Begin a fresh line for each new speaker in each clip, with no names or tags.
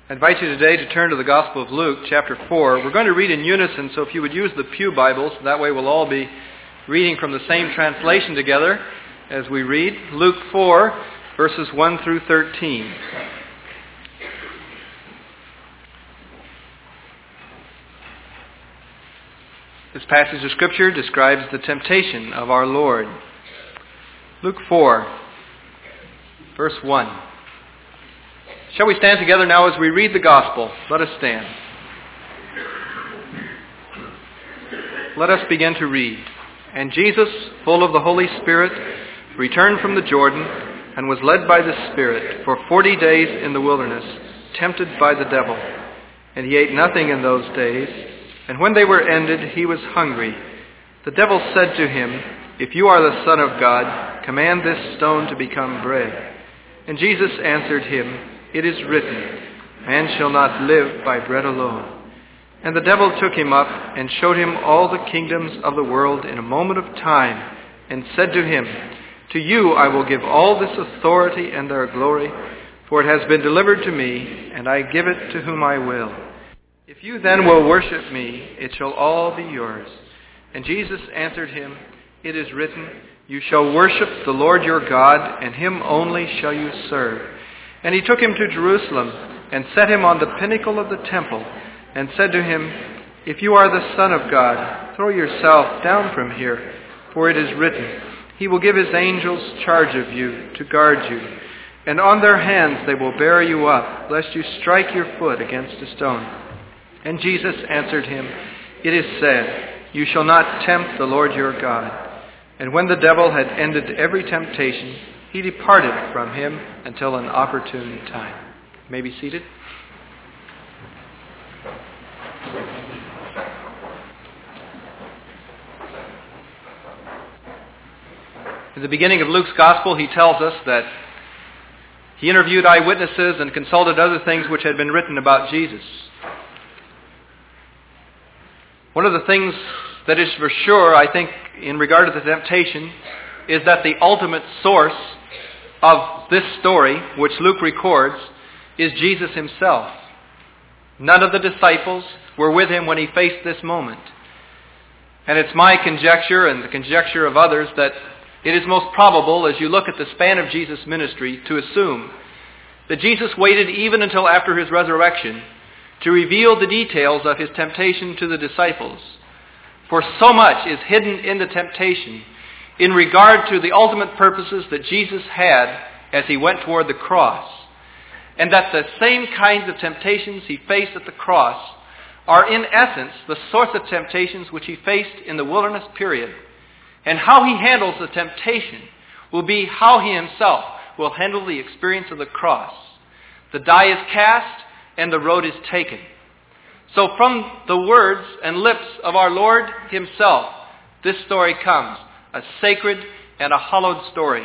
I invite you today to turn to the Gospel of Luke, chapter 4. We're going to read in unison, so if you would use the Pew Bibles, that way we'll all be reading from the same translation together as we read. Luke 4, verses 1 through 13. This passage of Scripture describes the temptation of our Lord. Luke 4, verse 1. Shall we stand together now as we read the Gospel? Let us stand. Let us begin to read. And Jesus, full of the Holy Spirit, returned from the Jordan and was led by the Spirit for 40 days in the wilderness, tempted by the devil. And he ate nothing in those days. And when they were ended, he was hungry. The devil said to him, "If you are the Son of God, command this stone to become bread." And Jesus answered him, "It is written, man shall not live by bread alone." And the devil took him up and showed him all the kingdoms of the world in a moment of time, and said to him, "To you I will give all this authority and their glory, for it has been delivered to me, and I give it to whom I will. If you then will worship me, it shall all be yours." And Jesus answered him, "It is written, you shall worship the Lord your God, and him only shall you serve." And he took him to Jerusalem and set him on the pinnacle of the temple and said to him, "If you are the Son of God, throw yourself down from here, for it is written, he will give his angels charge of you to guard you, and on their hands they will bear you up, lest you strike your foot against a stone." And Jesus answered him, "It is said, you shall not tempt the Lord your God." And when the devil had ended every temptation, he departed from him until an opportune time. You may be seated. In the beginning of Luke's Gospel, he tells us that he interviewed eyewitnesses and consulted other things which had been written about Jesus. One of the things that is for sure, I think, in regard to the temptation, is that the ultimate source of this story, which Luke records, is Jesus himself. None of the disciples were with him when he faced this moment. And it's my conjecture, and the conjecture of others, that it is most probable, as you look at the span of Jesus' ministry, to assume that Jesus waited even until after his resurrection to reveal the details of his temptation to the disciples. For so much is hidden in the temptation in regard to the ultimate purposes that Jesus had as he went toward the cross. And that the same kinds of temptations he faced at the cross are in essence the source of temptations which he faced in the wilderness period. And how he handles the temptation will be how he himself will handle the experience of the cross. The die is cast and the road is taken. So from the words and lips of our Lord himself, this story comes, a sacred and a hallowed story.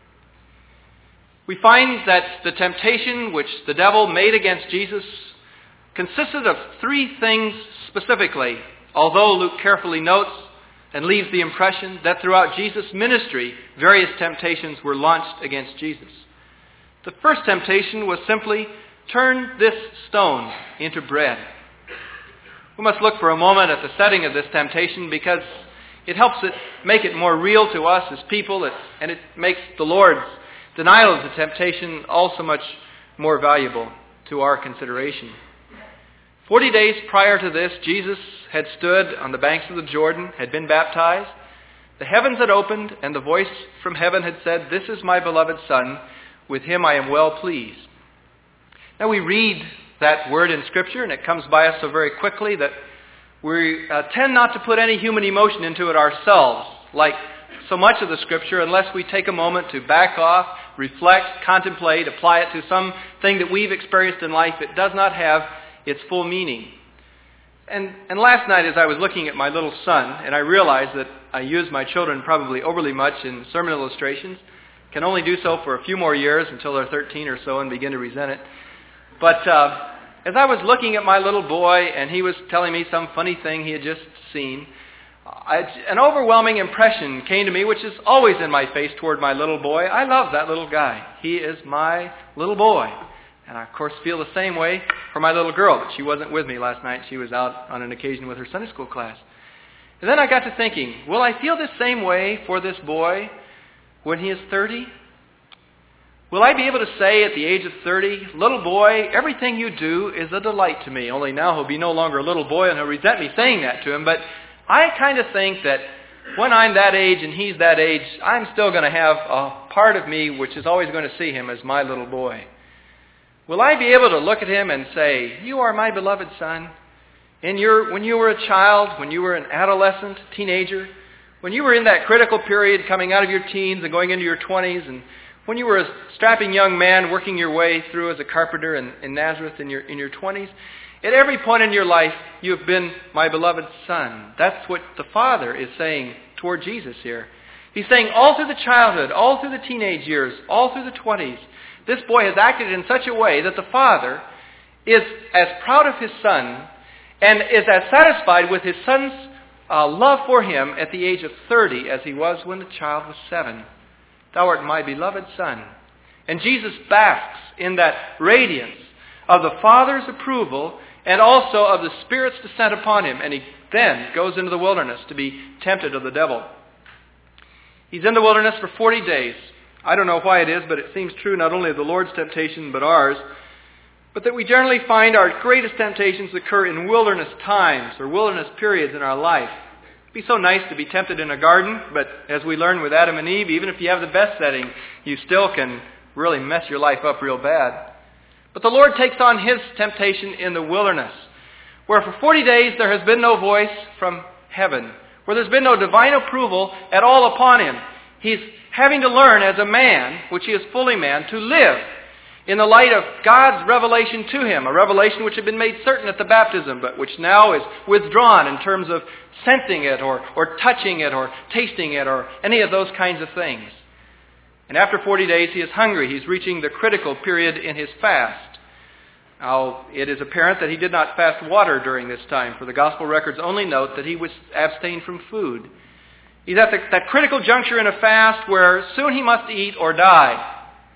We find that the temptation which the devil made against Jesus consisted of three things specifically, although Luke carefully notes and leaves the impression that throughout Jesus' ministry, various temptations were launched against Jesus. The first temptation was simply, turn this stone into bread. We must look for a moment at the setting of this temptation because it helps make it more real to us as people, and it makes the Lord's denial of the temptation also much more valuable to our consideration. 40 days prior to this, Jesus had stood on the banks of the Jordan, had been baptized. The heavens had opened, and the voice from heaven had said, "This is my beloved Son, with him I am well pleased." Now we read that word in Scripture, and it comes by us so very quickly that we tend not to put any human emotion into it ourselves, like so much of the Scripture, unless we take a moment to back off, reflect, contemplate, apply it to something that we've experienced in life. It does not have its full meaning. And last night as I was looking at my little son, and I realized that I use my children probably overly much in sermon illustrations, can only do so for a few more years until they're 13 or so and begin to resent it. But as I was looking at my little boy and he was telling me some funny thing he had just seen, an overwhelming impression came to me, which is always in my face toward my little boy. I love that little guy. He is my little boy. And I, of course, feel the same way for my little girl, but she wasn't with me last night. She was out on an occasion with her Sunday school class. And then I got to thinking, will I feel the same way for this boy when he is 30? Will I be able to say at the age of 30, little boy, everything you do is a delight to me. Only now he'll be no longer a little boy and he'll resent me saying that to him. But I kind of think that when I'm that age and he's that age, I'm still going to have a part of me which is always going to see him as my little boy. Will I be able to look at him and say, you are my beloved son? When you were a child, when you were an adolescent, teenager, when you were in that critical period coming out of your teens and going into your 20s, and when you were a strapping young man working your way through as a carpenter in Nazareth in your 20s, at every point in your life, you have been my beloved son. That's what the Father is saying toward Jesus here. He's saying all through the childhood, all through the teenage years, all through the 20s, this boy has acted in such a way that the Father is as proud of his son and is as satisfied with his son's love for him at the age of 30 as he was when the child was 7. Thou art my beloved son. And Jesus basks in that radiance of the Father's approval and also of the Spirit's descent upon him. And he then goes into the wilderness to be tempted of the devil. He's in the wilderness for 40 days. I don't know why it is, but it seems true not only of the Lord's temptation, but ours. But that we generally find our greatest temptations occur in wilderness times or wilderness periods in our life. It'd be so nice to be tempted in a garden, but as we learned with Adam and Eve, even if you have the best setting, you still can really mess your life up real bad. But the Lord takes on his temptation in the wilderness, where for 40 days there has been no voice from heaven, where there's been no divine approval at all upon him. He's having to learn as a man, which he is fully man, to live in the light of God's revelation to him, a revelation which had been made certain at the baptism, but which now is withdrawn in terms of sensing it or touching it or tasting it or any of those kinds of things. And after 40 days he is hungry. He's reaching the critical period in his fast. Now, it is apparent that he did not fast water during this time, for the gospel records only note that he was abstained from food. He's at that critical juncture in a fast where soon he must eat or die.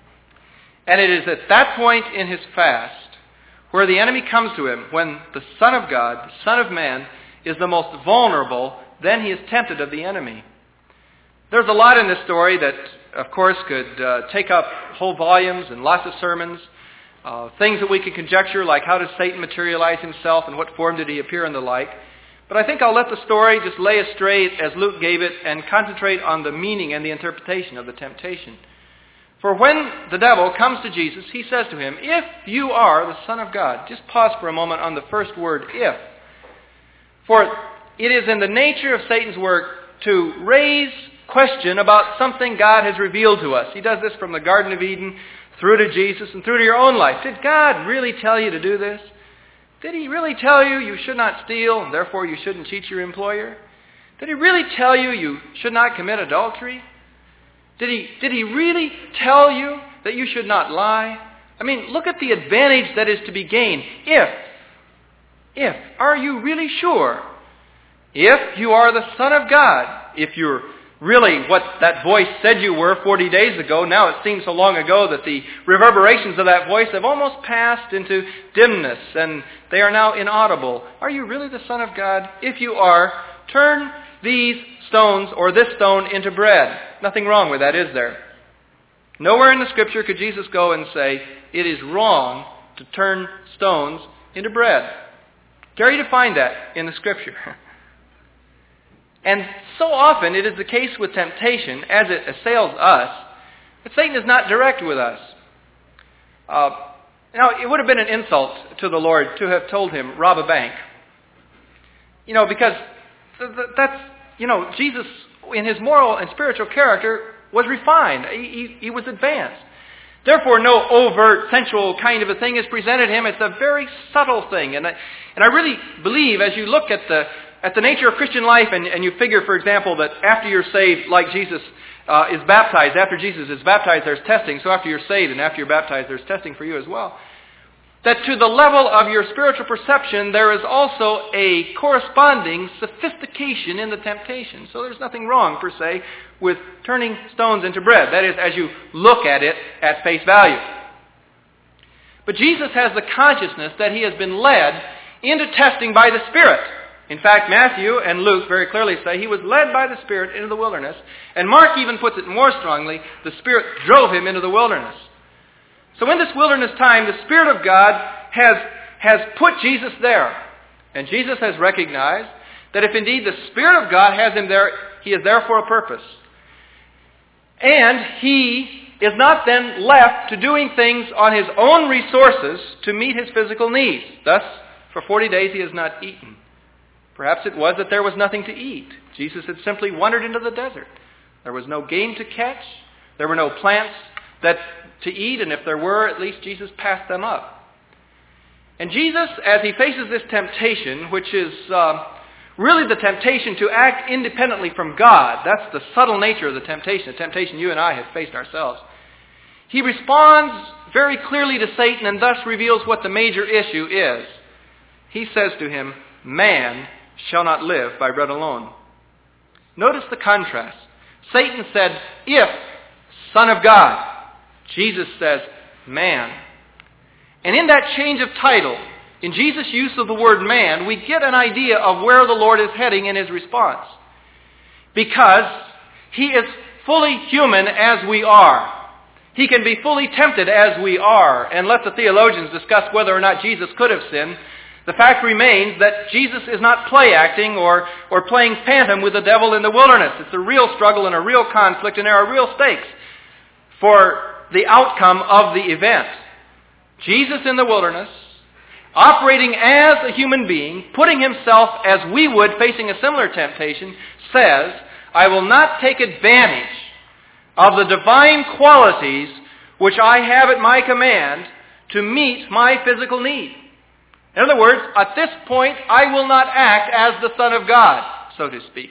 And it is at that point in his fast where the enemy comes to him, when the Son of God, the Son of Man, is the most vulnerable, then he is tempted of the enemy. There's a lot in this story that, of course, could take up whole volumes and lots of sermons. Things that we can conjecture, like how does Satan materialize himself and what form did he appear and the like. But I think I'll let the story just lay as straight as Luke gave it and concentrate on the meaning and the interpretation of the temptation. For when the devil comes to Jesus, he says to him, if you are the Son of God. Just pause for a moment on the first word, if. For it is in the nature of Satan's work to raise question about something God has revealed to us. He does this from the Garden of Eden through to Jesus and through to your own life. Did God really tell you to do this? Did he really tell you you should not steal and therefore you shouldn't cheat your employer? Did he really tell you you should not commit adultery? Did he really tell you that you should not lie? I mean, look at the advantage that is to be gained. If, are you really sure? If you are the Son of God, if you're really what that voice said you were 40 days ago, now it seems so long ago that the reverberations of that voice have almost passed into dimness and they are now inaudible. Are you really the Son of God? If you are, turn these stones or this stone into bread. Nothing wrong with that, is there? Nowhere in the Scripture could Jesus go and say, it is wrong to turn stones into bread. Dare you to find that in the Scripture? And so often it is the case with temptation, as it assails us, that Satan is not direct with us. Now, it would have been an insult to the Lord to have told him, rob a bank. Because that's, Jesus, in his moral and spiritual character, was refined. He was advanced. Therefore, no overt, sensual kind of a thing is presented him. It's a very subtle thing. And I really believe, as you look at the nature of Christian life, and you figure, for example, that after you're saved, like Jesus is baptized, after Jesus is baptized, there's testing. So after you're saved and after you're baptized, there's testing for you as well. That to the level of your spiritual perception, there is also a corresponding sophistication in the temptation. So there's nothing wrong, per se, with turning stones into bread. That is, as you look at it at face value. But Jesus has the consciousness that he has been led into testing by the Spirit. In fact, Matthew and Luke very clearly say he was led by the Spirit into the wilderness. And Mark even puts it more strongly, the Spirit drove him into the wilderness. So in this wilderness time, the Spirit of God has put Jesus there. And Jesus has recognized that if indeed the Spirit of God has him there, he is there for a purpose. And he is not then left to doing things on his own resources to meet his physical needs. Thus, for 40 days he has not eaten. Perhaps it was that there was nothing to eat. Jesus had simply wandered into the desert. There was no game to catch. There were no plants to eat, and if there were, at least Jesus passed them up. And Jesus, as he faces this temptation, which is really the temptation to act independently from God, that's the subtle nature of the temptation you and I have faced ourselves. He responds very clearly to Satan and thus reveals what the major issue is. He says to him, "Man shall not live by bread alone." Notice the contrast. Satan said, "If, Son of God." Jesus says, "Man." And in that change of title, in Jesus' use of the word man, we get an idea of where the Lord is heading in his response. Because he is fully human as we are. He can be fully tempted as we are. And let the theologians discuss whether or not Jesus could have sinned. The fact remains that Jesus is not play acting or playing phantom with the devil in the wilderness. It's a real struggle and a real conflict, and there are real stakes for the outcome of the event. Jesus in the wilderness, operating as a human being, putting himself as we would facing a similar temptation, says, "I will not take advantage of the divine qualities which I have at my command to meet my physical need." In other words, at this point, I will not act as the Son of God, so to speak.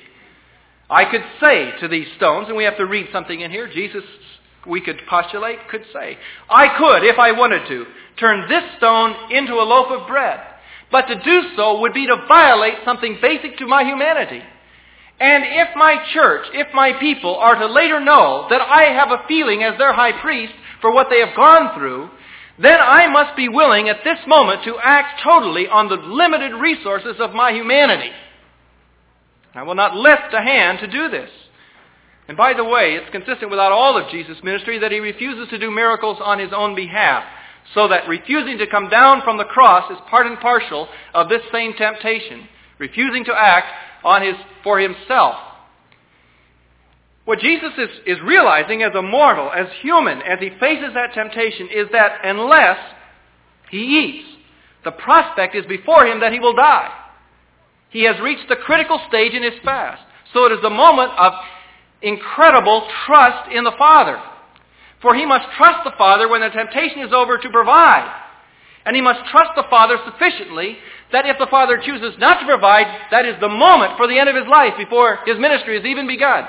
I could say to these stones, and we have to read something in here, Jesus, we could postulate, could say, I could, if I wanted to, turn this stone into a loaf of bread. But to do so would be to violate something basic to my humanity. And if my church, if my people are to later know that I have a feeling as their high priest for what they have gone through, then I must be willing at this moment to act totally on the limited resources of my humanity. I will not lift a hand to do this. And by the way, it's consistent with all of Jesus' ministry that he refuses to do miracles on his own behalf, so that refusing to come down from the cross is part and parcel of this same temptation, refusing to act for himself. What Jesus is realizing as a mortal, as human, as he faces that temptation, is that unless he eats, the prospect is before him that he will die. He has reached the critical stage in his fast. So it is the moment of incredible trust in the Father. For he must trust the Father when the temptation is over to provide. And he must trust the Father sufficiently that if the Father chooses not to provide, that is the moment for the end of his life before his ministry has even begun.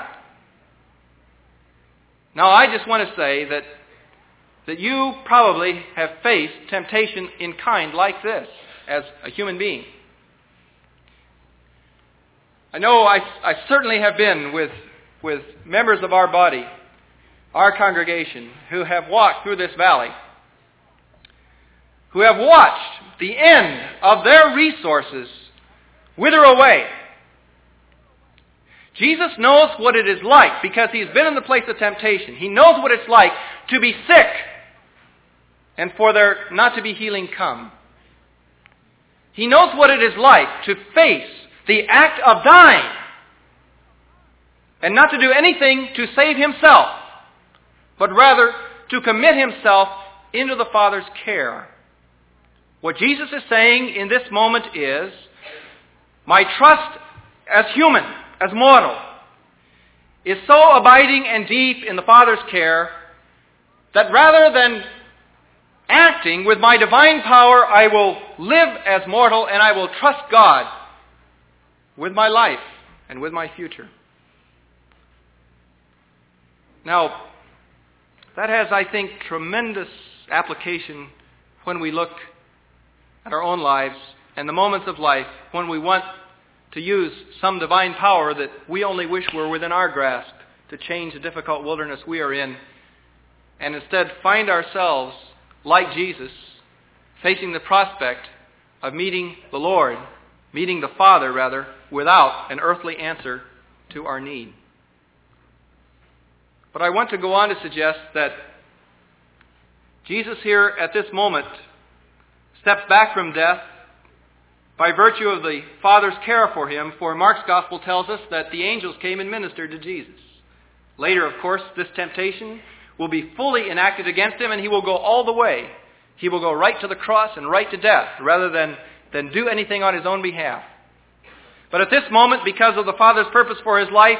Now, I just want to say that you probably have faced temptation in kind like this as a human being. I know I certainly have been with members of our body, our congregation, who have walked through this valley, who have watched the end of their resources wither away. Jesus knows what it is like because he's been in the place of temptation. He knows what it's like to be sick and for there not to be healing come. He knows what it is like to face the act of dying and not to do anything to save himself, but rather to commit himself into the Father's care. What Jesus is saying in this moment is, my trust as human, as mortal, is so abiding and deep in the Father's care that rather than acting with my divine power, I will live as mortal and I will trust God with my life and with my future. Now, that has, I think, tremendous application when we look at our own lives and the moments of life when we want to use some divine power that we only wish were within our grasp to change the difficult wilderness we are in, and instead find ourselves, like Jesus, facing the prospect of meeting the Lord, meeting the Father, rather, without an earthly answer to our need. But I want to go on to suggest that Jesus here at this moment steps back from death by virtue of the Father's care for him, for Mark's Gospel tells us that the angels came and ministered to Jesus. Later, of course, this temptation will be fully enacted against him, and he will go all the way. He will go right to the cross and right to death, rather than do anything on his own behalf. But at this moment, because of the Father's purpose for his life,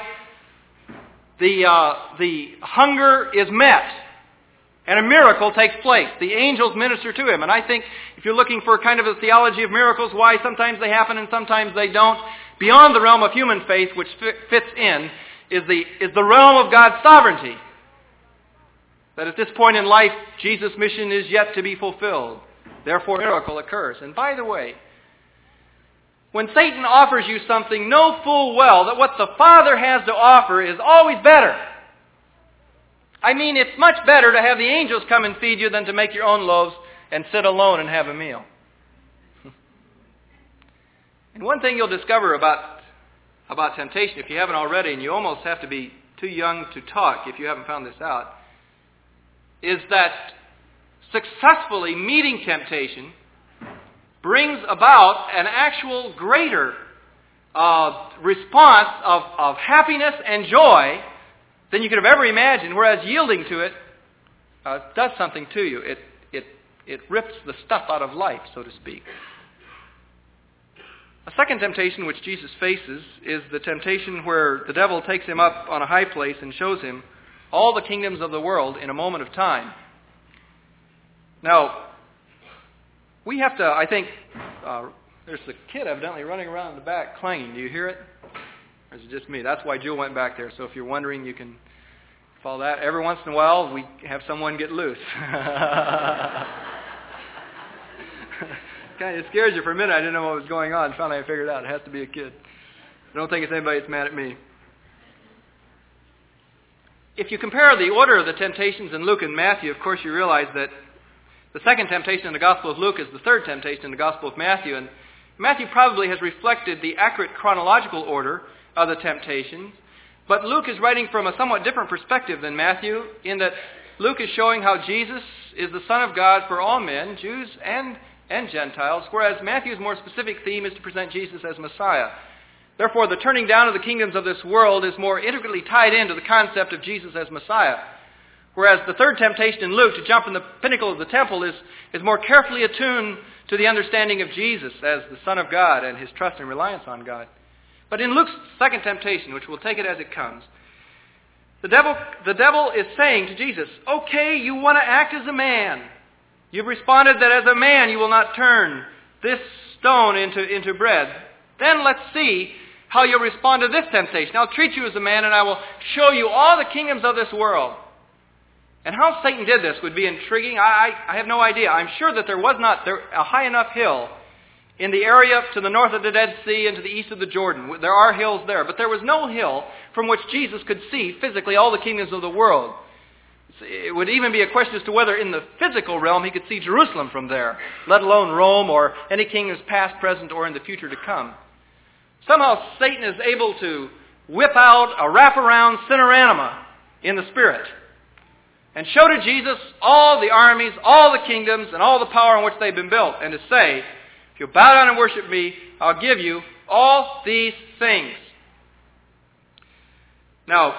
the hunger is met, and a miracle takes place. The angels minister to him. And I think if you're looking for kind of a theology of miracles, why sometimes they happen and sometimes they don't, beyond the realm of human faith, which fits in, is the realm of God's sovereignty. That at this point in life, Jesus' mission is yet to be fulfilled. Therefore, a miracle occurs. And by the way, when Satan offers you something, know full well that what the Father has to offer is always better. I mean, it's much better to have the angels come and feed you than to make your own loaves and sit alone and have a meal. And one thing you'll discover about temptation, if you haven't already, and you almost have to be too young to talk if you haven't found this out, is that successfully meeting temptation brings about an actual greater response of happiness and joy than you could have ever imagined, whereas yielding to it does something to you. It rips the stuff out of life, so to speak. A second temptation which Jesus faces is the temptation where the devil takes him up on a high place and shows him all the kingdoms of the world in a moment of time. Now, we have to, I think, there's a kid evidently running around in the back clanging. Do you hear it? Or is it just me? That's why Jewel went back there. So if you're wondering, you can follow that. Every once in a while, we have someone get loose. Kind of scares you for a minute. I didn't know what was going on. Finally, I figured out it has to be a kid. I don't think it's anybody that's mad at me. If you compare the order of the temptations in Luke and Matthew, of course you realize that the second temptation in the Gospel of Luke is the third temptation in the Gospel of Matthew. And Matthew probably has reflected the accurate chronological order of the temptations. But Luke is writing from a somewhat different perspective than Matthew, in that Luke is showing how Jesus is the Son of God for all men, Jews and Gentiles, whereas Matthew's more specific theme is to present Jesus as Messiah. Therefore, the turning down of the kingdoms of this world is more intricately tied into the concept of Jesus as Messiah. Whereas the third temptation in Luke, to jump from the pinnacle of the temple, is more carefully attuned to the understanding of Jesus as the Son of God and his trust and reliance on God. But in Luke's second temptation, which we'll take it as it comes, the devil is saying to Jesus, okay, you want to act as a man. You've responded that as a man you will not turn this stone into bread. Then let's see how you'll respond to this temptation. I'll treat you as a man and I will show you all the kingdoms of this world. And how Satan did this would be intriguing. I have no idea. I'm sure that there was not a high enough hill in the area to the north of the Dead Sea and to the east of the Jordan. There are hills there, but there was no hill from which Jesus could see physically all the kingdoms of the world. It would even be a question as to whether in the physical realm he could see Jerusalem from there, let alone Rome or any kingdoms past, present, or in the future to come. Somehow Satan is able to whip out a wraparound cinerama in the Spirit and show to Jesus all the armies, all the kingdoms, and all the power on which they've been built, and to say, if you'll bow down and worship me, I'll give you all these things. Now,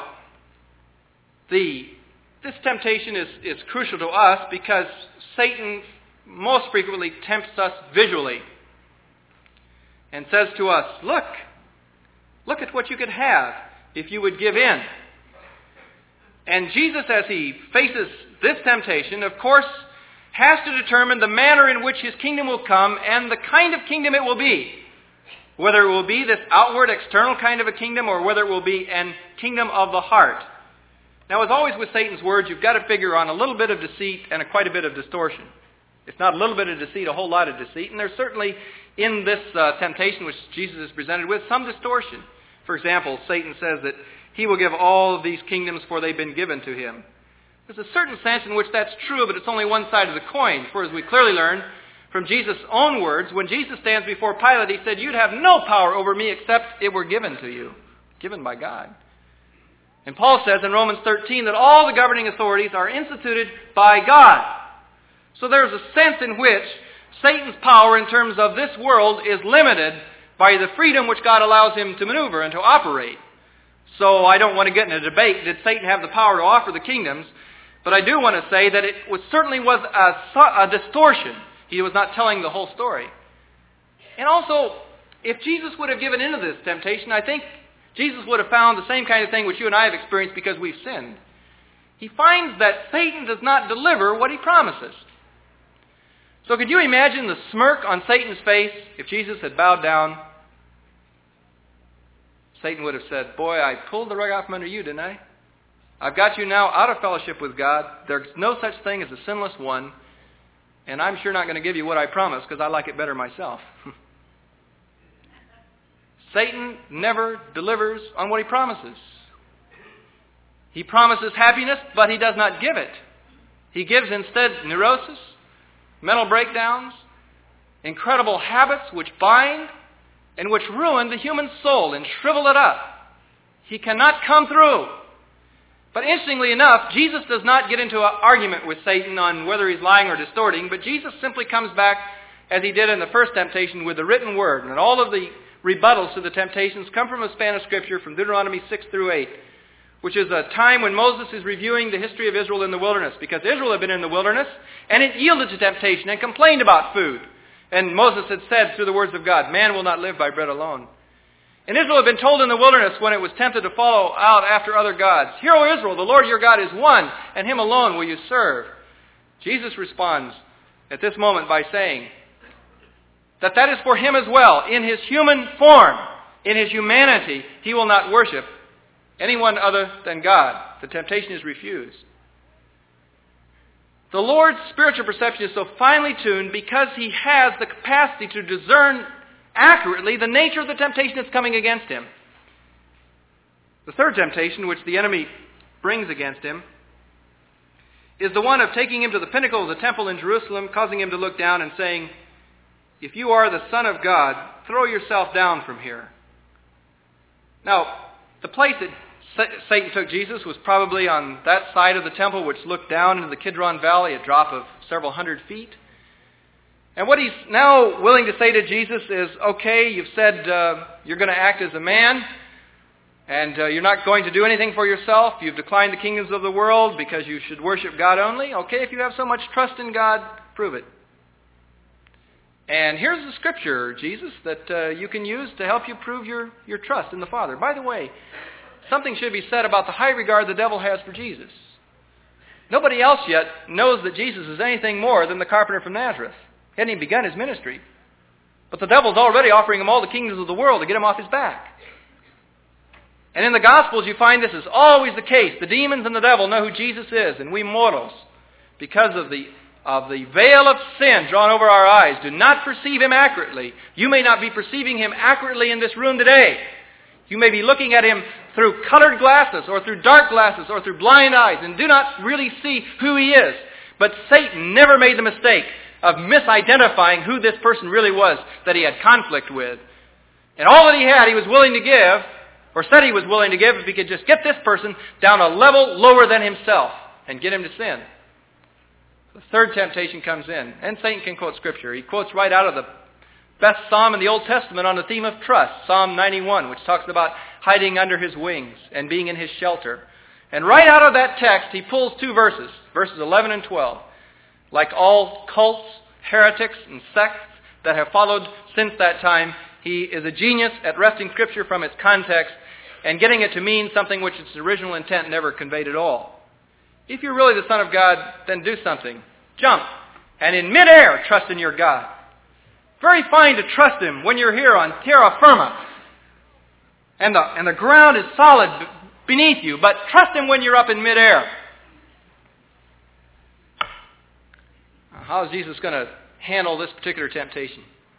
this temptation is crucial to us because Satan most frequently tempts us visually and says to us, look at what you could have if you would give in. And Jesus, as he faces this temptation, of course, has to determine the manner in which his kingdom will come and the kind of kingdom it will be. Whether it will be this outward, external kind of a kingdom or whether it will be a kingdom of the heart. Now, as always with Satan's words, you've got to figure on a little bit of deceit and quite a bit of distortion. It's not a little bit of deceit, a whole lot of deceit. And there's certainly in this temptation which Jesus is presented with some distortion. For example, Satan says that he will give all of these kingdoms for they've been given to him. There's a certain sense in which that's true, but it's only one side of the coin. For as we clearly learn from Jesus' own words. When Jesus stands before Pilate, he said, "You'd have no power over me except it were given to you," given by God. And Paul says in Romans 13 that all the governing authorities are instituted by God. So there's a sense in which Satan's power in terms of this world is limited by the freedom which God allows him to maneuver and to operate. So I don't want to get in a debate, did Satan have the power to offer the kingdoms? But I do want to say that it certainly was a distortion. He was not telling the whole story. And also, if Jesus would have given into this temptation, I think Jesus would have found the same kind of thing which you and I have experienced because we've sinned. He finds that Satan does not deliver what he promises. So could you imagine the smirk on Satan's face if Jesus had bowed down? Satan would have said, "Boy, I pulled the rug out from under you, didn't I? I've got you now out of fellowship with God. There's no such thing as a sinless one. And I'm sure not going to give you what I promised because I like it better myself." Satan never delivers on what he promises. He promises happiness, but he does not give it. He gives instead neurosis, mental breakdowns, incredible habits which bind and which ruin the human soul and shrivel it up. He cannot come through. But interestingly enough, Jesus does not get into an argument with Satan on whether he's lying or distorting, but Jesus simply comes back, as he did in the first temptation, with the written word. And all of the rebuttals to the temptations come from a span of Scripture from Deuteronomy 6 through 8, which is a time when Moses is reviewing the history of Israel in the wilderness, because Israel had been in the wilderness, and it yielded to temptation and complained about food. And Moses had said through the words of God, "Man will not live by bread alone." And Israel had been told in the wilderness when it was tempted to follow out after other gods, "Hear, O Israel, the Lord your God is one, and him alone will you serve." Jesus responds at this moment by saying that is for him as well. In his human form, in his humanity, he will not worship anyone other than God. The temptation is refused. The Lord's spiritual perception is so finely tuned because he has the capacity to discern accurately the nature of the temptation that's coming against him. The third temptation, which the enemy brings against him, is the one of taking him to the pinnacle of the temple in Jerusalem, causing him to look down and saying, "If you are the Son of God, throw yourself down from here." Now, the place that Satan took Jesus was probably on that side of the temple which looked down into the Kidron Valley, a drop of several hundred feet. And what he's now willing to say to Jesus is, "Okay, you've said you're going to act as a man, and you're not going to do anything for yourself. You've declined the kingdoms of the world because you should worship God only. Okay, if you have so much trust in God, prove it. And here's the scripture, Jesus, that you can use to help you prove your trust in the Father." By the way, something should be said about the high regard the devil has for Jesus. Nobody else yet knows that Jesus is anything more than the carpenter from Nazareth. He hadn't even begun his ministry. But the devil's already offering him all the kingdoms of the world to get him off his back. And in the Gospels you find this is always the case. The demons and the devil know who Jesus is, and we mortals, because of the veil of sin drawn over our eyes, do not perceive him accurately. You may not be perceiving him accurately in this room today. You may be looking at him through colored glasses or through dark glasses or through blind eyes and do not really see who he is. But Satan never made the mistake of misidentifying who this person really was that he had conflict with. And all that he had, he was willing to give, or said he was willing to give, if he could just get this person down a level lower than himself and get him to sin. The third temptation comes in, and Satan can quote Scripture. He quotes right out of the best psalm in the Old Testament on the theme of trust, Psalm 91, which talks about hiding under his wings and being in his shelter. And right out of that text, he pulls two verses 11 and 12. Like all cults, heretics, and sects that have followed since that time, he is a genius at wresting Scripture from its context and getting it to mean something which its original intent never conveyed at all. If you're really the Son of God, then do something. Jump. And in midair, trust in your God. Very fine to trust him when you're here on terra firma. And the ground is solid beneath you. But trust him when you're up in midair. How is Jesus going to handle this particular temptation?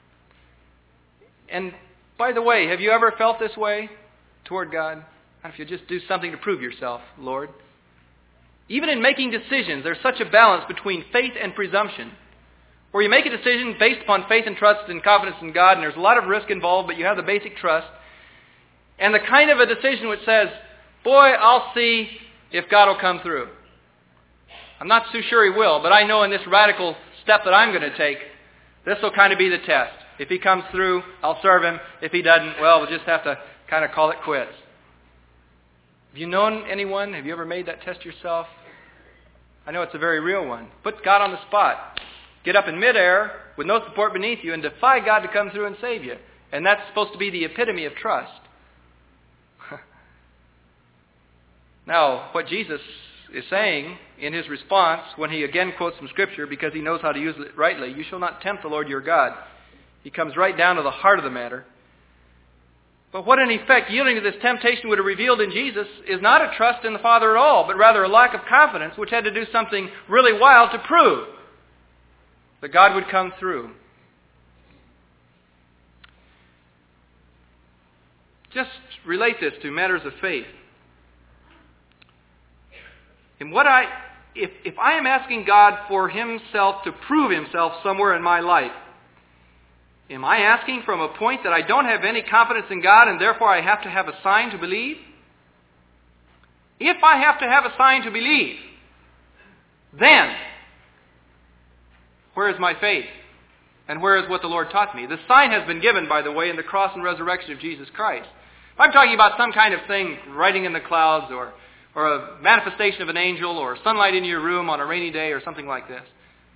And by the way, have you ever felt this way toward God? If you just do something to prove yourself, Lord. Even in making decisions, there's such a balance between faith and presumption, where you make a decision based upon faith and trust and confidence in God, and there's a lot of risk involved, but you have the basic trust, and the kind of a decision which says, boy, I'll see if God will come through. I'm not too sure He will, but I know in this radical step that I'm going to take, this will kind of be the test. If He comes through, I'll serve Him. If He doesn't, well, we'll just have to kind of call it quits. Have you known anyone? Have you ever made that test yourself? I know it's a very real one. Put God on the spot. Get up in midair with no support beneath you and defy God to come through and save you. And that's supposed to be the epitome of trust. Now, what Jesus is saying in His response, when He again quotes from Scripture, because He knows how to use it rightly, you shall not tempt the Lord your God. He comes right down to the heart of the matter. But what in effect yielding to this temptation would have revealed in Jesus is not a trust in the Father at all, but rather a lack of confidence, which had to do something really wild to prove that God would come through. Just relate this to matters of faith. And if I am asking God for Himself to prove Himself somewhere in my life, am I asking from a point that I don't have any confidence in God and therefore I have to have a sign to believe? If I have to have a sign to believe, then where is my faith? And where is what the Lord taught me? The sign has been given, by the way, in the cross and resurrection of Jesus Christ. If I'm talking about some kind of thing, writing in the clouds or a manifestation of an angel or sunlight in your room on a rainy day or something like this,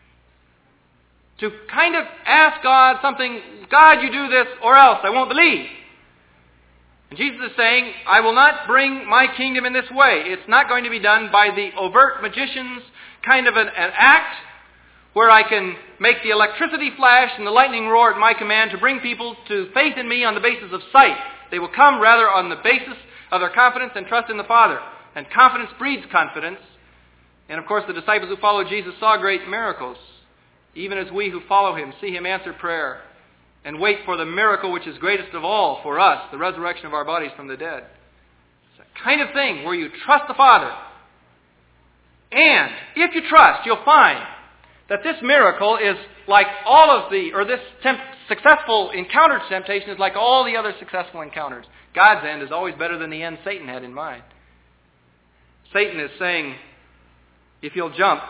to kind of ask God something, God, you do this or else I won't believe. And Jesus is saying, I will not bring my kingdom in this way. It's not going to be done by the overt magician's kind of an act where I can make the electricity flash and the lightning roar at my command to bring people to faith in me on the basis of sight. They will come rather on the basis of their confidence and trust in the Father. And confidence breeds confidence. And of course the disciples who followed Jesus saw great miracles. Even as we who follow Him see Him answer prayer and wait for the miracle which is greatest of all for us, the resurrection of our bodies from the dead. It's a kind of thing where you trust the Father. And if you trust, you'll find that this miracle is like all of this successful encounter to temptation is like all the other successful encounters. God's end is always better than the end Satan had in mind. Satan is saying, if you'll jump,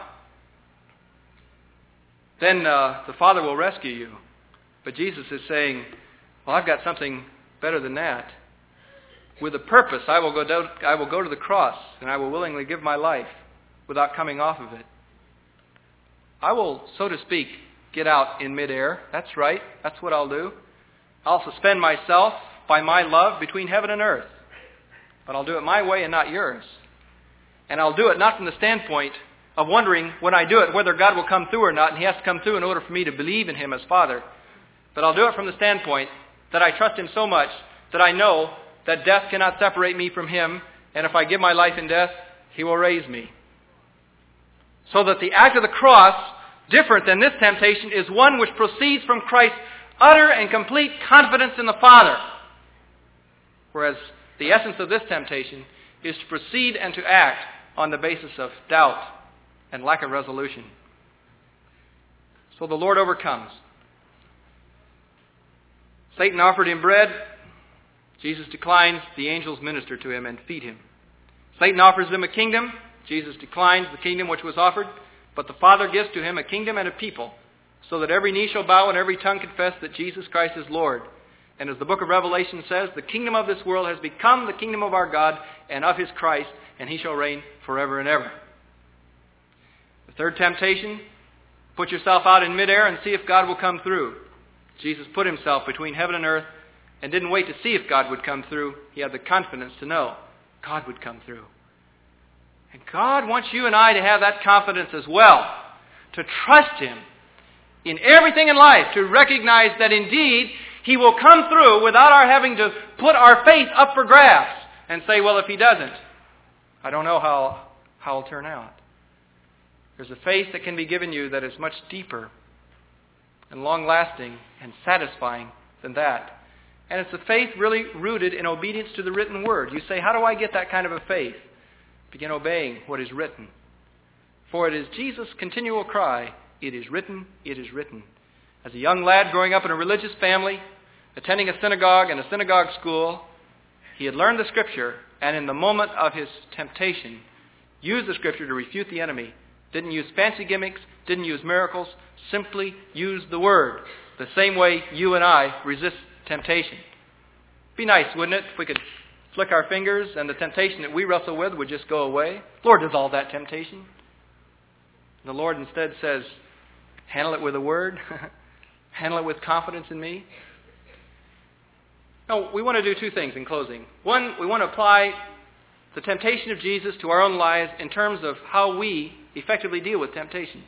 then the Father will rescue you. But Jesus is saying, well, I've got something better than that. With a purpose, I will go to the cross, and I will willingly give my life without coming off of it. I will, so to speak, get out in midair. That's right. That's what I'll do. I'll suspend myself by my love between heaven and earth. But I'll do it my way and not yours. And I'll do it not from the standpoint of wondering when I do it whether God will come through or not, and He has to come through in order for me to believe in Him as Father. But I'll do it from the standpoint that I trust Him so much that I know that death cannot separate me from Him, and if I give my life in death, He will raise me. So that the act of the cross, different than this temptation, is one which proceeds from Christ's utter and complete confidence in the Father. Whereas the essence of this temptation is to proceed and to act on the basis of doubt and lack of resolution. So the Lord overcomes. Satan offered Him bread. Jesus declines. The angels minister to Him and feed Him. Satan offers Him a kingdom. Jesus declines the kingdom which was offered. But the Father gives to Him a kingdom and a people, so that every knee shall bow and every tongue confess that Jesus Christ is Lord. And as the book of Revelation says, the kingdom of this world has become the kingdom of our God and of His Christ, and He shall reign forever and ever. The third temptation, put yourself out in midair and see if God will come through. Jesus put Himself between heaven and earth and didn't wait to see if God would come through. He had the confidence to know God would come through. And God wants you and I to have that confidence as well, to trust Him in everything in life, to recognize that indeed He will come through without our having to put our faith up for grabs and say, well, if He doesn't, I don't know how it'll turn out. There's a faith that can be given you that is much deeper and long-lasting and satisfying than that. And it's a faith really rooted in obedience to the written word. You say, how do I get that kind of a faith? Begin obeying what is written. For it is Jesus' continual cry, It is written, it is written. As a young lad growing up in a religious family, attending a synagogue and a synagogue school, he had learned the Scripture, and in the moment of his temptation, used the Scripture to refute the enemy. Didn't use fancy gimmicks, didn't use miracles, simply used the Word. The same way you and I resist temptation. Be nice, wouldn't it, if we could flick our fingers and the temptation that we wrestle with would just go away? Lord does all that temptation. The Lord instead says, handle it with a word. Handle it with confidence in me. No, we want to do two things in closing. One, we want to apply the temptation of Jesus to our own lives in terms of how we effectively deal with temptation.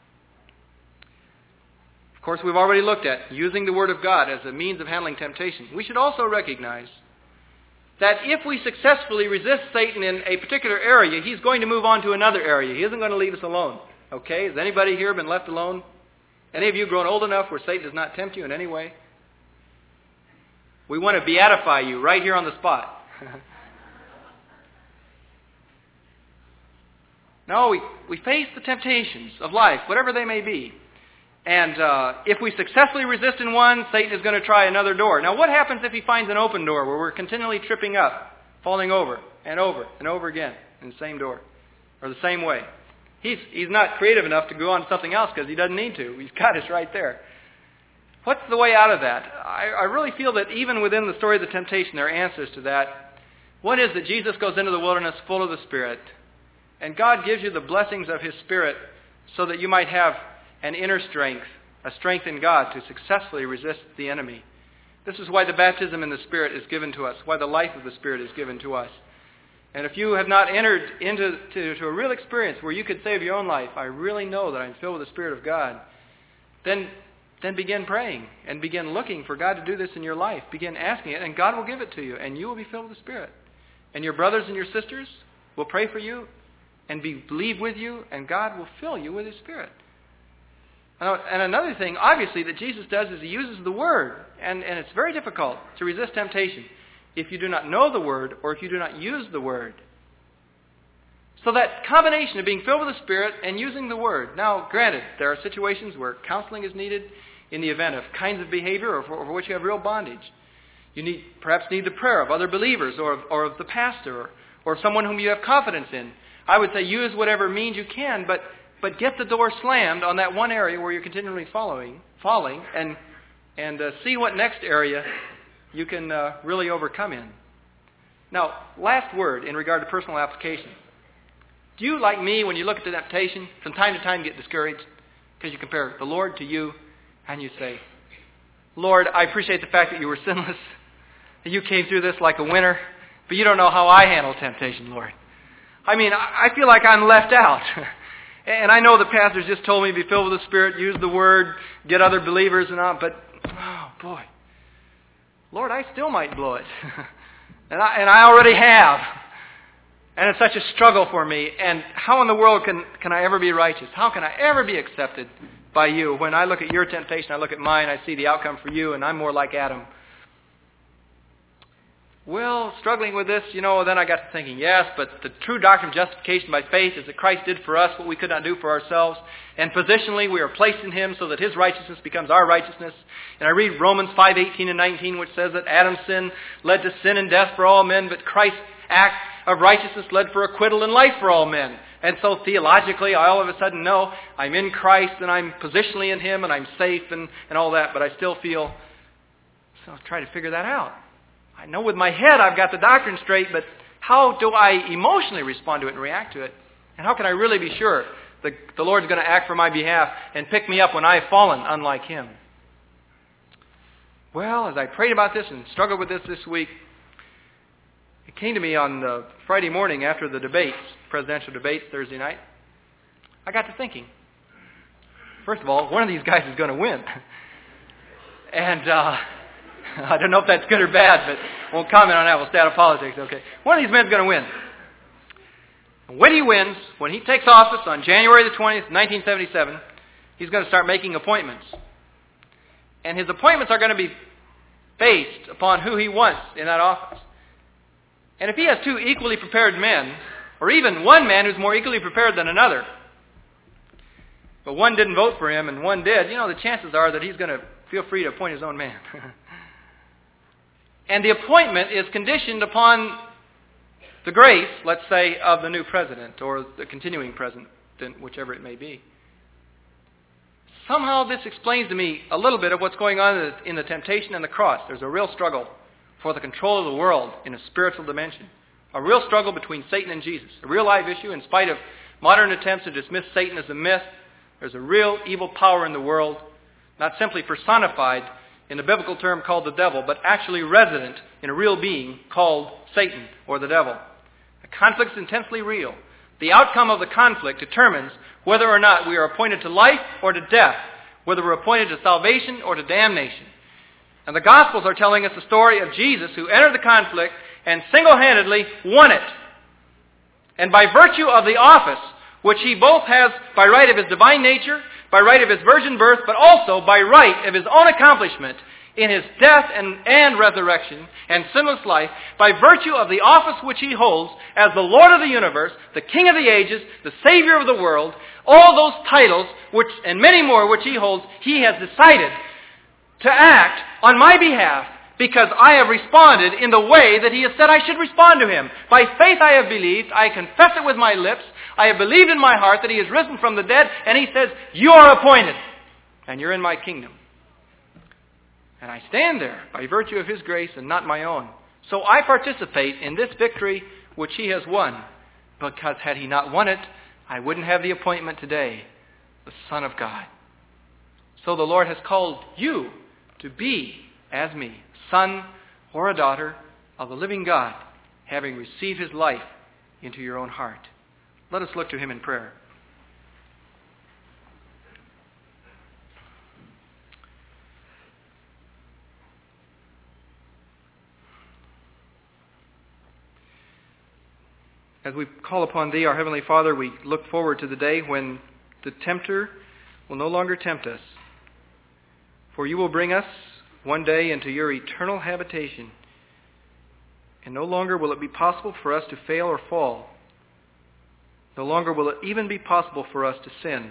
Of course, we've already looked at using the Word of God as a means of handling temptation. We should also recognize that if we successfully resist Satan in a particular area, he's going to move on to another area. He isn't going to leave us alone. Okay? Has anybody here been left alone? Any of you grown old enough where Satan does not tempt you in any way? We want to beatify you right here on the spot. No, we face the temptations of life, whatever they may be. And if we successfully resist in one, Satan is going to try another door. Now, what happens if he finds an open door where we're continually tripping up, falling over and over and over again in the same door or the same way? He's not creative enough to go on to something else because he doesn't need to. He's got us right there. What's the way out of that? I really feel that even within the story of the temptation, there are answers to that. One is that Jesus goes into the wilderness full of the Spirit. And God gives you the blessings of His Spirit so that you might have an inner strength, a strength in God to successfully resist the enemy. This is why the baptism in the Spirit is given to us, why the life of the Spirit is given to us. And if you have not entered into a real experience where you could say of your own life, I really know that I'm filled with the Spirit of God, then begin praying and begin looking for God to do this in your life. Begin asking it, and God will give it to you, and you will be filled with the Spirit. And your brothers and your sisters will pray for you and believe with you, and God will fill you with His Spirit. And another thing, obviously, that Jesus does is He uses the Word. And it's very difficult to resist temptation if you do not know the Word or if you do not use the Word. So that combination of being filled with the Spirit and using the Word. Now, granted, there are situations where counseling is needed in the event of kinds of behavior over which you have real bondage. You perhaps need the prayer of other believers or of the pastor or someone whom you have confidence in. I would say use whatever means you can, but get the door slammed on that one area where you're continually falling, and see what next area you can really overcome in. Now, last word in regard to personal application. Do you, like me, when you look at the temptation, from time to time get discouraged? Because you compare the Lord to you, and you say, Lord, I appreciate the fact that you were sinless, and you came through this like a winner, but you don't know how I handle temptation, Lord. I mean, I feel like I'm left out. And I know the pastor's just told me to be filled with the Spirit, use the Word, get other believers and all, but, oh boy, Lord, I still might blow it. and I already have. And it's such a struggle for me. And how in the world can I ever be righteous? How can I ever be accepted by you? When I look at your temptation, I look at mine, I see the outcome for you, and I'm more like Adam. Well, struggling with this, then I got to thinking, yes, but the true doctrine of justification by faith is that Christ did for us what we could not do for ourselves. And positionally, we are placed in Him so that His righteousness becomes our righteousness. And I read Romans 5:18 and 19, which says that Adam's sin led to sin and death for all men, but Christ's act of righteousness led for acquittal and life for all men. And so theologically, I all of a sudden know I'm in Christ and I'm positionally in Him and I'm safe and all that, but I still feel, so I'll try to figure that out. I know with my head I've got the doctrine straight, but how do I emotionally respond to it and react to it? And how can I really be sure that the Lord's going to act for my behalf and pick me up when I have fallen unlike Him? Well, as I prayed about this and struggled with this week, it came to me on Friday morning after the debates, presidential debates Thursday night. I got to thinking, first of all, one of these guys is going to win. And I don't know if that's good or bad, but won't comment on that. We'll stay out of politics. Okay. One of these men's going to win. And when he wins, when he takes office on January the 20th, 1977, he's going to start making appointments. And his appointments are going to be based upon who he wants in that office. And if he has two equally prepared men, or even one man who's more equally prepared than another, but one didn't vote for him and one did, the chances are that he's going to feel free to appoint his own man. And the appointment is conditioned upon the grace, let's say, of the new president or the continuing president, whichever it may be. Somehow this explains to me a little bit of what's going on in the temptation and the cross. There's a real struggle for the control of the world in a spiritual dimension. A real struggle between Satan and Jesus. A real live issue in spite of modern attempts to dismiss Satan as a myth. There's a real evil power in the world, not simply personified in the biblical term called the devil, but actually resident in a real being called Satan or the devil. The conflict is intensely real. The outcome of the conflict determines whether or not we are appointed to life or to death, whether we're appointed to salvation or to damnation. And the Gospels are telling us the story of Jesus who entered the conflict and single-handedly won it. And by virtue of the office, which he both has by right of his divine nature, by right of his virgin birth, but also by right of his own accomplishment in his death and resurrection and sinless life, by virtue of the office which he holds as the Lord of the universe, the King of the ages, the Savior of the world, all those titles and many more which he holds, he has decided to act on my behalf because I have responded in the way that he has said I should respond to him. By faith I have believed, I confess it with my lips, I have believed in my heart that he is risen from the dead, and he says, you are appointed, and you're in my kingdom. And I stand there by virtue of his grace and not my own. So I participate in this victory which he has won, because had he not won it, I wouldn't have the appointment today, the Son of God. So the Lord has called you to be, as me, son or a daughter of the living God, having received his life into your own heart. Let us look to him in prayer. As we call upon thee, our Heavenly Father, we look forward to the day when the tempter will no longer tempt us. For you will bring us one day into your eternal habitation, and no longer will it be possible for us to fail or fall. No longer will it even be possible for us to sin.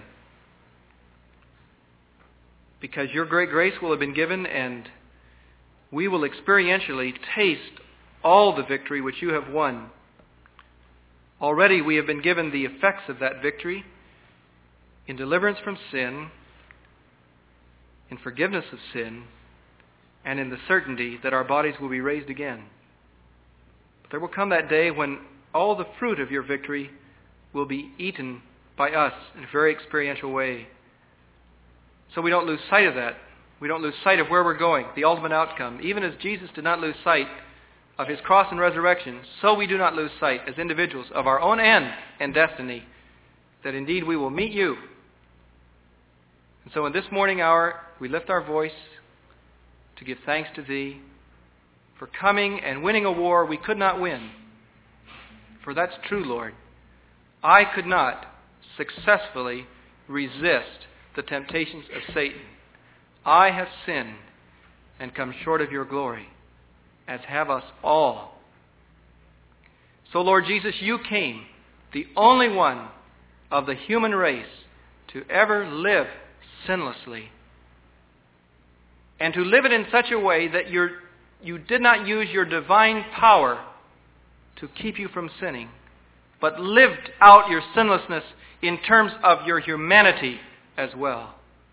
Because your great grace will have been given, and we will experientially taste all the victory which you have won. Already we have been given the effects of that victory in deliverance from sin, in forgiveness of sin, and in the certainty that our bodies will be raised again. But there will come that day when all the fruit of your victory will be eaten by us in a very experiential way. So we don't lose sight of that. We don't lose sight of where we're going, the ultimate outcome. Even as Jesus did not lose sight of his cross and resurrection, so we do not lose sight as individuals of our own end and destiny, that indeed we will meet you. And so in this morning hour, we lift our voice to give thanks to thee for coming and winning a war we could not win. For that's true, Lord. I could not successfully resist the temptations of Satan. I have sinned and come short of your glory, as have us all. So, Lord Jesus, you came, the only one of the human race to ever live sinlessly, and to live it in such a way that you did not use your divine power to keep you from sinning, but lived out your sinlessness in terms of your humanity as well.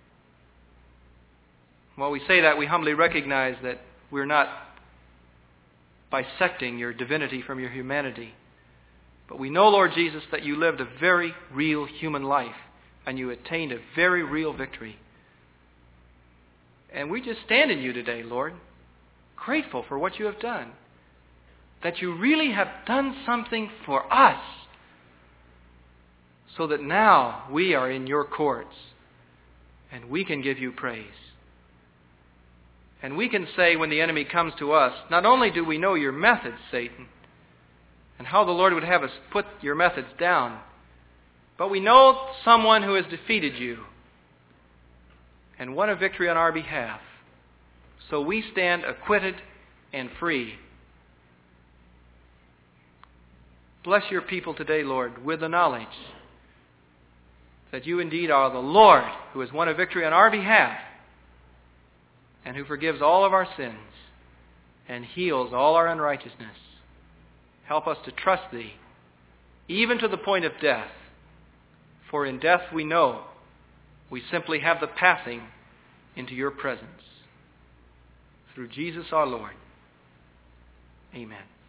While we say that, we humbly recognize that we're not bisecting your divinity from your humanity. But we know, Lord Jesus, that you lived a very real human life, and you attained a very real victory. And we just stand in you today, Lord, grateful for what you have done. That you really have done something for us, so that now we are in your courts, and we can give you praise. And we can say when the enemy comes to us, not only do we know your methods, Satan, and how the Lord would have us put your methods down, but we know someone who has defeated you and won a victory on our behalf. So we stand acquitted and free. Bless your people today, Lord, with the knowledge that you indeed are the Lord who has won a victory on our behalf and who forgives all of our sins and heals all our unrighteousness. Help us to trust Thee, even to the point of death. For in death we know we simply have the passing into Your presence. Through Jesus our Lord. Amen.